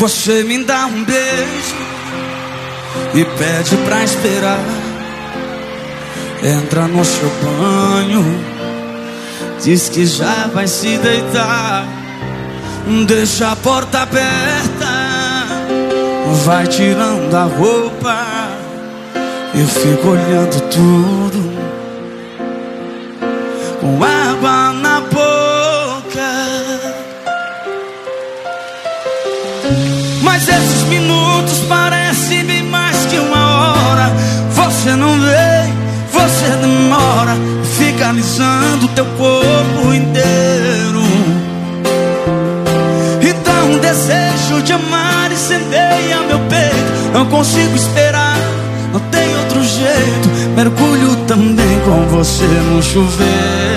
Você me dá um beijo e pede pra esperar. Entra no seu banho, diz que já vai se deitar. Deixa a porta aberta, vai tirando a roupa. Eu fico olhando tudo com água na boca. Mas esses minutos parecem bem mais que uma hora. Você não vem, você demora, fica alisando teu corpo inteiro. Então o desejo de amar incendeia meu peito. Não consigo esperar, não tem outro jeito. Mergulho também com você no chuveiro.